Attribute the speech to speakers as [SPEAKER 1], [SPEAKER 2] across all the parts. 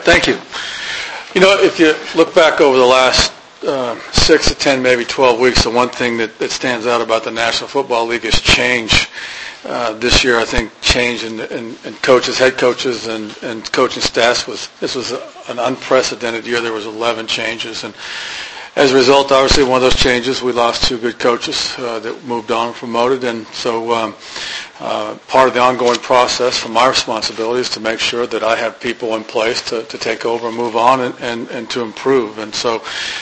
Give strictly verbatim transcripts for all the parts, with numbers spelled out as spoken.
[SPEAKER 1] Thank you. You know, if you look back over the last uh, six to ten, maybe twelve weeks, the one thing that, that stands out about the National Football League is change. Uh, this year, I think change in, in, in coaches, head coaches, and, and coaching staffs was this was a, an unprecedented year. There was eleven changes, and as a result, obviously, one of those changes, we lost two good coaches uh, that moved on and promoted, and so um, uh, part of the ongoing process from my responsibility is to make sure that I have people in place to, to take over and move on and, and, and to improve. And so,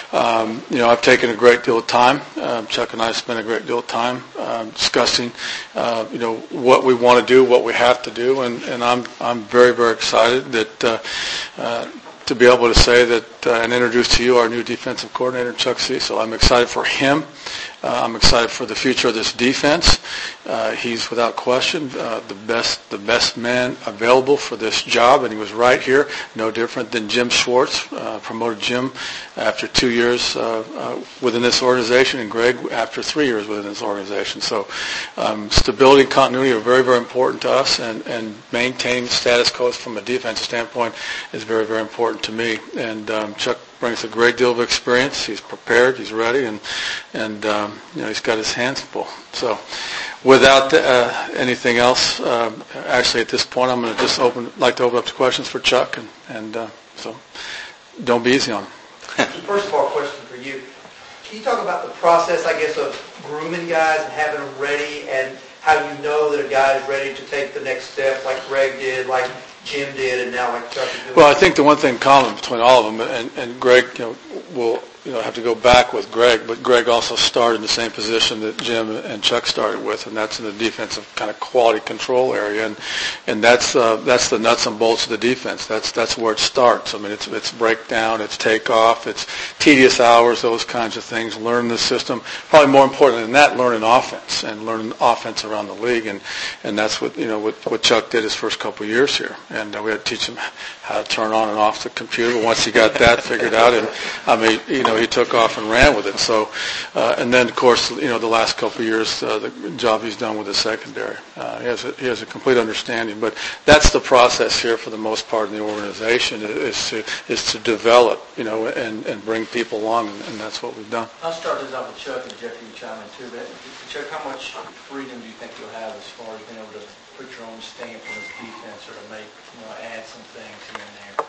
[SPEAKER 1] um, you know, I've taken a great deal of time. Uh, Chuck and I have spent a great deal of time uh, discussing, uh, you know, what we want to do, what we have to do, and, and I'm I'm very, very excited that uh, uh, to be able to say that uh, and introduce to you our new defensive coordinator, Chuck Cecil. I'm excited for him. Uh, I'm excited for the future of this defense. Uh, he's without question uh, the best the best man available for this job, and he was right here. No different than Jim Schwartz, uh, promoted Jim after two years uh, uh, within this organization, and Greg after three years within this organization. So um, stability and continuity are very, very important to us, and, and maintaining status quo from a defensive standpoint is very, very important to me. And um, Chuck brings a great deal of experience. He's prepared. He's ready, and and um, you know he's got his hands full. So, without uh, anything else, uh, actually at this point, I'm going to just open like to open up to questions for Chuck, and and uh, so don't be easy on him.
[SPEAKER 2] First of all, question for you: can you talk about the process, I guess, of grooming guys and having them ready, and how you know that a guy is ready to take the next step, like Greg did, like Jim did, and now like Chuck is doing?
[SPEAKER 1] Well, I think the one thing common between all of them, and, and Greg, you know, will you know have to go back with Greg, but Greg also started in the same position that Jim and Chuck started with, and that's in the defensive kind of quality control area, and and that's uh, that's the nuts and bolts of the defense. That's that's where it starts. I mean, it's it's breakdown, it's takeoff, it's tedious hours, those kinds of things. Learn the system. Probably more important than that, learning offense and learning offense around the league, and and that's what you know what, what Chuck did his first couple of years here, and uh, we had to teach him how to turn on and off the computer. But once he got that figured out, and I mean, you know, he took off and ran with it. So, uh, and then of course, you know, the last couple of years, uh, the job he's done with the secondary, uh, he has a, he has a complete understanding. But that's the process here for the most part in the organization is to is to develop, you know, and, and bring people along, and, and that's what we've done.
[SPEAKER 3] I'll start this off with Chuck, and Jeff, you can chime in too. But Chuck, how much freedom do you think you'll have as far as being able to put your own stamp on this defense, or to make, you know, add some things here and there?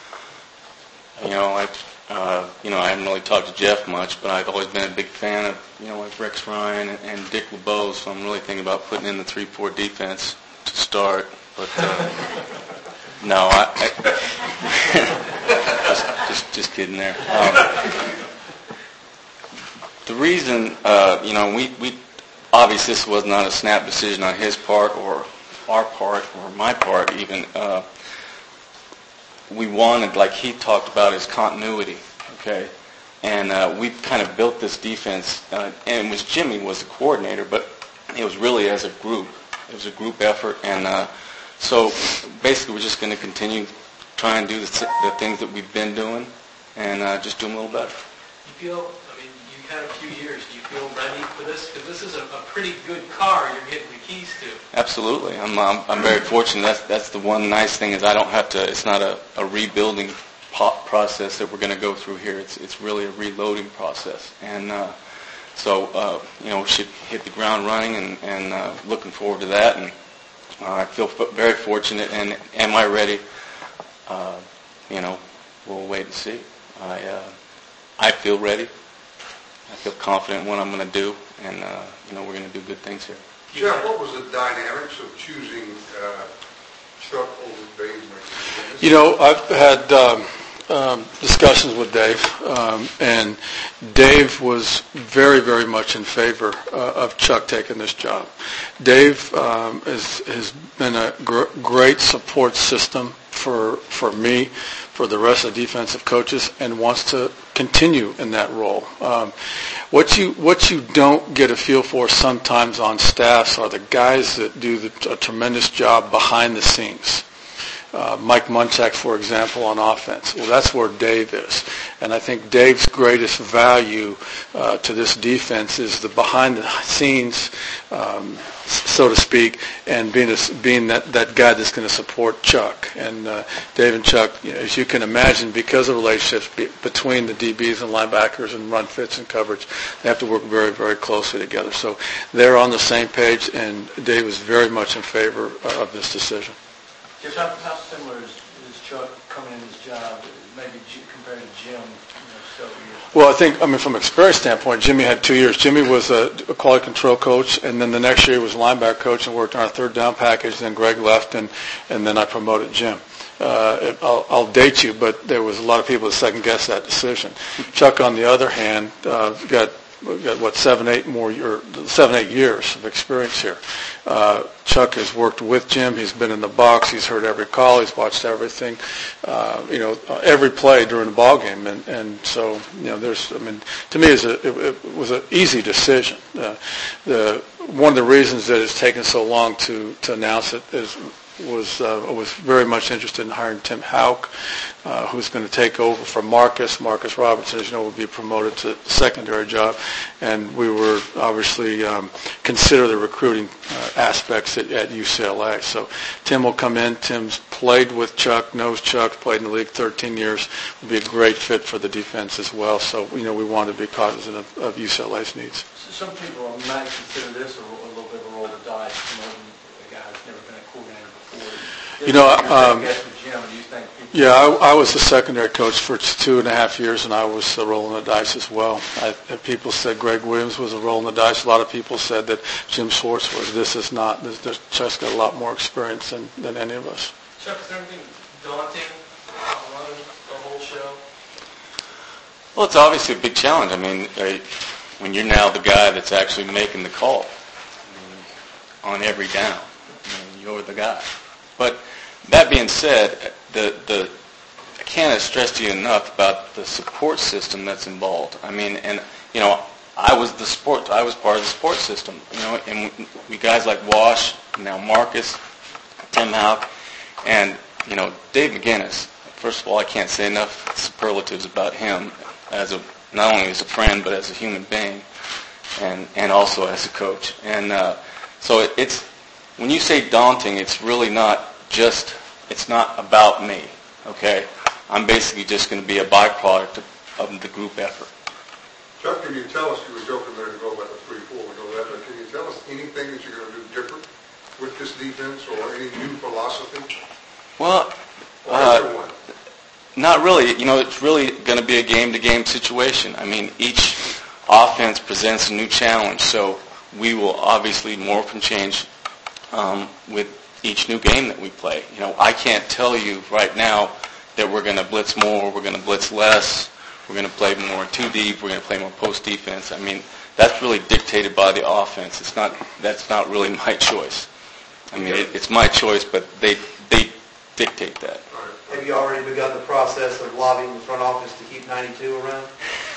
[SPEAKER 4] You know, I, uh, you know, I haven't really talked to Jeff much, but I've always been a big fan of, you know, like Rex Ryan and, and Dick LeBeau, so I'm really thinking about putting in the three four defense to start. But uh, no, I, I just, just just kidding there. Um, the reason, uh, you know, we we obviously this was not a snap decision on his part or our part or my part even. Uh, we wanted, like he talked about, his continuity, okay? And uh, we kind of built this defense, uh, and it was Jimmy was the coordinator, but it was really as a group. It was a group effort, and uh, so basically we're just going to continue trying to do the, the things that we've been doing, and uh, just do them a little better.
[SPEAKER 5] You feel, I mean, you've had a few years. Do you feel ready for this? Because this is a, a pretty good car you're getting the keys to.
[SPEAKER 4] Absolutely. I'm, I'm I'm very fortunate. That's that's the one nice thing is I don't have to. It's not a, a rebuilding po- process that we're going to go through here. It's it's really a reloading process, and uh, so uh, you know we should hit the ground running, and and uh, looking forward to that. And uh, I feel f- very fortunate. And am I ready? Uh, you know, we'll wait and see. I uh, I feel ready. I feel confident in what I'm going to do, and uh, you know we're going to do good things here.
[SPEAKER 6] Jeff, what was the dynamics of choosing uh, Chuck over Dave?
[SPEAKER 1] You know, I've had um, um, discussions with Dave, um, and Dave was very, very much in favor uh, of Chuck taking this job. Dave um, is, has been a gr- great support system for for me, for the rest of the defensive coaches, and wants to continue in that role. Um, what you what you don't get a feel for sometimes on staffs are the guys that do the, a tremendous job behind the scenes. uh, Mike Munchak, for example, on offense. Well, that's where Dave is. And I think Dave's greatest value uh, to this defense is the behind-the-scenes, um, so to speak, and being a, being that, that guy that's going to support Chuck. And uh, Dave and Chuck, you know, as you can imagine, because of relationships be, between the D Bs and linebackers and run fits and coverage, they have to work very, very closely together. So they're on the same page, and Dave is very much in favor of this decision.
[SPEAKER 3] Jeff, how, how similar is, is Chuck coming in his job, maybe G, compared to Jim, you know, several years?
[SPEAKER 1] Well, I think, I mean, from an experience standpoint, Jimmy had two years. Jimmy was a, a quality control coach, and then the next year he was a linebacker coach and worked on our third down package. Then Greg left, and, and then I promoted Jim. Uh, it, I'll, I'll date you, but there was a lot of people that second-guessed that decision. Chuck, on the other hand, uh, got got what seven, eight more year, seven, eight years of experience here. Uh, Chuck has worked with Jim. He's been in the box. He's heard every call. He's watched everything. Uh, you know, every play during the ball game, and and so you know, there's. I mean, to me, it's a, it, it was an easy decision. Uh, the one of the reasons that it's taken so long to to announce it is. was uh, was very much interested in hiring Tim Houck, uh, who's going to take over from Marcus. Marcus Robinson, as you know, will be promoted to the secondary job, and we were obviously um, consider the recruiting uh, aspects at, at U C L A. So Tim will come in. Tim's played with Chuck, knows Chuck, played in the league thirteen years. Will be a great fit for the defense as well. So you know, we want to be cognizant of, of U C L A's needs.
[SPEAKER 3] So some people might consider this a, a little bit of a roll of the dice. You know, a guy who's never been a coordinator before.
[SPEAKER 1] You know, um, yeah, I, I was the secondary coach for two and a half years, and I was uh, rolling the dice as well. I, people said Greg Williams was a rolling the dice. A lot of people said that Jim Schwartz was. This is not. This, this, Chuck's got a lot more experience than, than any of us.
[SPEAKER 5] Chuck, is there anything daunting about running the whole show?
[SPEAKER 4] Well, it's obviously a big challenge. I mean, uh, when you're now the guy that's actually making the call, I mean, on every down, I mean, you're the guy. But that being said, the the I can't stress to you enough about the support system that's involved. I mean, and you know, I was the sport. I was part of the support system. You know, and we, we guys like Wash, now Marcus, Tim Houck, and you know, Dave McGinnis. First of all, I can't say enough superlatives about him as a not only as a friend but as a human being, and and also as a coach. And uh, so it, it's. When you say daunting, it's really not just, it's not about me, okay? I'm basically just going to be a byproduct of, of the group effort.
[SPEAKER 6] Chuck, can you tell us, you were joking there to go about the three four, we know that, but can you tell us anything that you're going to do different with this defense or any new philosophy?
[SPEAKER 4] Well, uh, not really. You know, it's really going to be a game-to-game situation. I mean, each offense presents a new challenge, so we will obviously morph and change Um, with each new game that we play. You know, I can't tell you right now that we're going to blitz more, we're going to blitz less, we're going to play more too deep, we're going to play more post defense. I mean, that's really dictated by the offense. It's not. That's not really my choice. I mean, it, it's my choice, but they they dictate that.
[SPEAKER 2] Have you already begun the process of lobbying the front office to keep ninety-two around?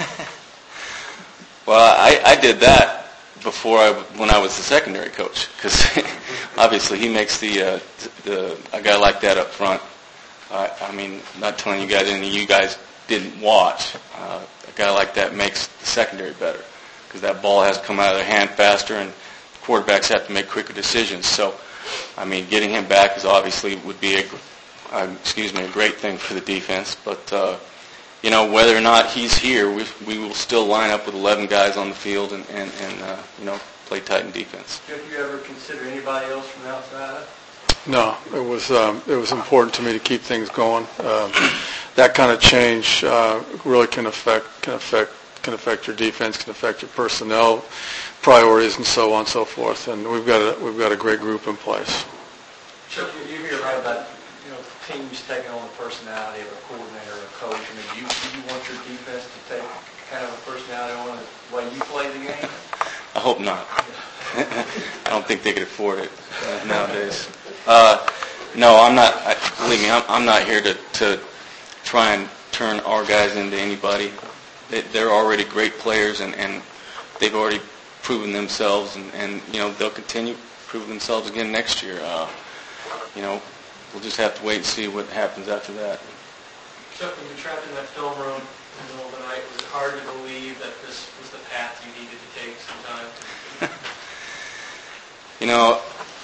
[SPEAKER 4] Well, I, I did that before I, when I was the secondary coach, because obviously he makes the uh, the a guy like that up front. Uh, I mean, not telling you guys anything you guys didn't watch. Uh, a guy like that makes the secondary better because that ball has to come out of their hand faster, and quarterbacks have to make quicker decisions. So, I mean, getting him back is obviously would be a uh, excuse me a great thing for the defense, but. Uh, You know, whether or not he's here, we we will still line up with eleven guys on the field and, and, and uh, you know, play Titan defense.
[SPEAKER 3] Have you ever considered anybody else from outside?
[SPEAKER 1] No, it was um, it was important to me to keep things going. Um, that kind of change uh, really can affect can affect can affect your defense, can affect your personnel priorities, and so on and so forth. And we've got a we've got a great group in place.
[SPEAKER 3] Chuck, you hear right about you know teams taking on the personality of a coordinator or a coach. I mean, do you, do you want your defense to take kind of a personality on the way you play the game?
[SPEAKER 4] I hope not. I don't think they could afford it uh, nowadays. Uh, no, I'm not. I, believe me, I'm, I'm not here to, to try and turn our guys into anybody. They, they're already great players, and, and they've already proven themselves, and, and you know they'll continue proving themselves again next year. Uh, you know, we'll just have to wait and see what happens after that.
[SPEAKER 5] Chuck, when you're trapped in that film room in the middle of the night, was it hard to believe that this was the path you needed to take sometime?
[SPEAKER 4] You know,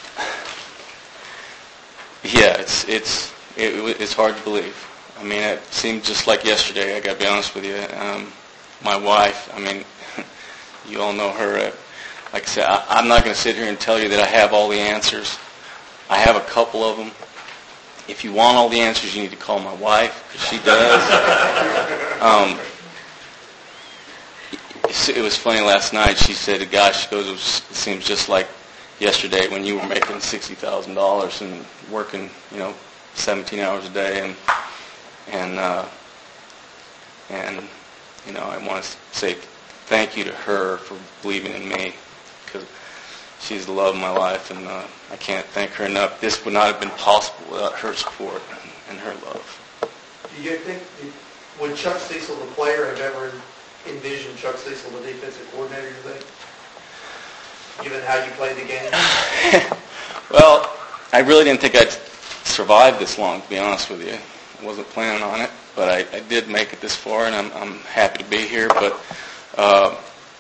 [SPEAKER 4] yeah, it's it's it, it's hard to believe. I mean, it seemed just like yesterday. I got to be honest with you. Um, my wife, I mean, you all know her. Uh, like I said, I, I'm not going to sit here and tell you that I have all the answers. I have a couple of them. If you want all the answers, you need to call my wife, because she does. um, it, it was funny last night. She said, gosh, she goes, it, was, it seems just like yesterday when you were making sixty thousand dollars and working, you know, seventeen hours a day. And, and, uh, and you know, I want to say thank you to her for believing in me, because she's the love of my life, and uh, I can't thank her enough. This would not have been possible without her support and her love.
[SPEAKER 2] Do you think, would Chuck Cecil, the player, have ever envisioned Chuck Cecil, the defensive coordinator, you think? Given how you played the game?
[SPEAKER 4] Well, I really didn't think I'd survive this long, to be honest with you. I wasn't planning on it, but I, I did make it this far, and I'm, I'm happy to be here. But uh,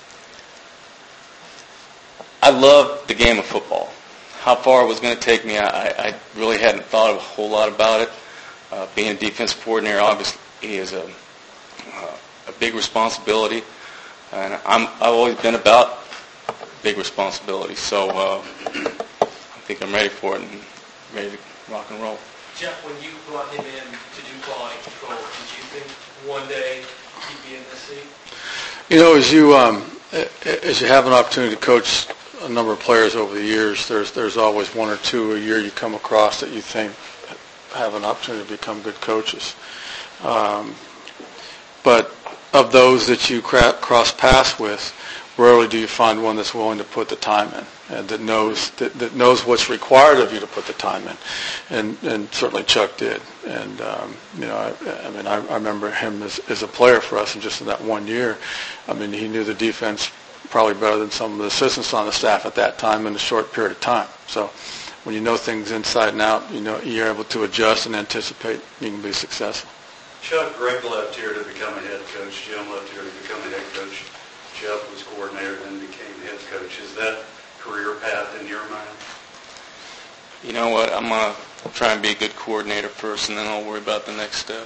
[SPEAKER 4] I love the game of football. How far it was going to take me, I, I really hadn't thought a whole lot about it. Uh, being a defensive coordinator, obviously, is a, uh, a big responsibility, and I'm, I've always been about big responsibility. So uh, I think I'm ready for it and ready to rock and roll.
[SPEAKER 5] Jeff, when you brought him in to do quality control, did you think one day he'd be in this seat?
[SPEAKER 1] You know, as you um, as you have an opportunity to coach a number of players over the years, there's there's always one or two a year you come across that you think have an opportunity to become good coaches. Um, but of those that you cra- cross paths with, rarely do you find one that's willing to put the time in and that knows that, that knows what's required of you to put the time in, and and certainly Chuck did. And um, you know, I, I mean, I, I remember him as, as a player for us, and just in that one year, I mean, he knew the defense probably better than some of the assistants on the staff at that time in a short period of time. So when you know things inside and out, you know you're able to adjust and anticipate. You can be successful.
[SPEAKER 7] Chuck, Greg left here to become a head coach. Jim left here to become a head coach. Jeff was coordinator, then became head coach. Is that career path in your mind?
[SPEAKER 4] You know what? I'm going to try and be a good coordinator first, and then I'll worry about the next step.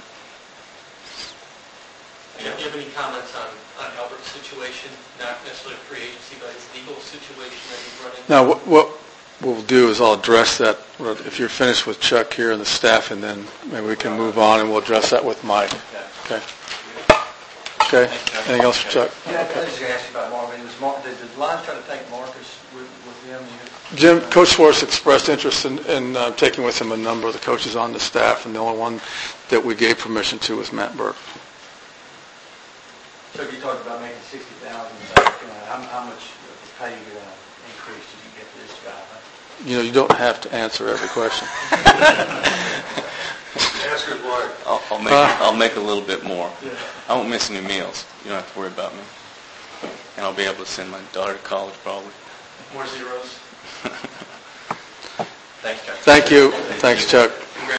[SPEAKER 5] Do you have any comments on, on Albert's situation? Not necessarily free agency, but his legal situation that he's running?
[SPEAKER 1] Now, what, what we'll do is I'll address that if you're finished with Chuck here and the staff, and then maybe we can move on and we'll address that with Mike. Okay. Okay. Anything else for Chuck?
[SPEAKER 3] Yeah, I was just going to ask you about Marvin. Was Mar- did the Lions try to take Marcus with, with him?
[SPEAKER 1] Jim, Coach Schwartz expressed interest in, in uh, taking with him a number of the coaches on the staff, and the only one that we gave permission to was Matt Burke.
[SPEAKER 3] So you talked about making sixty thousand dollars. How, how much pay uh, increase did you get for this guy? Huh?
[SPEAKER 1] You know, you don't have to answer every question.
[SPEAKER 6] Ask his wife.
[SPEAKER 4] I'll, I'll make
[SPEAKER 1] Uh,
[SPEAKER 4] I'll make a little bit more. I won't miss any meals. You don't have to worry about me, and I'll be able to send my daughter to college probably.
[SPEAKER 5] More zeros? Thanks, Chuck.
[SPEAKER 1] Thank you. Thanks, Chuck.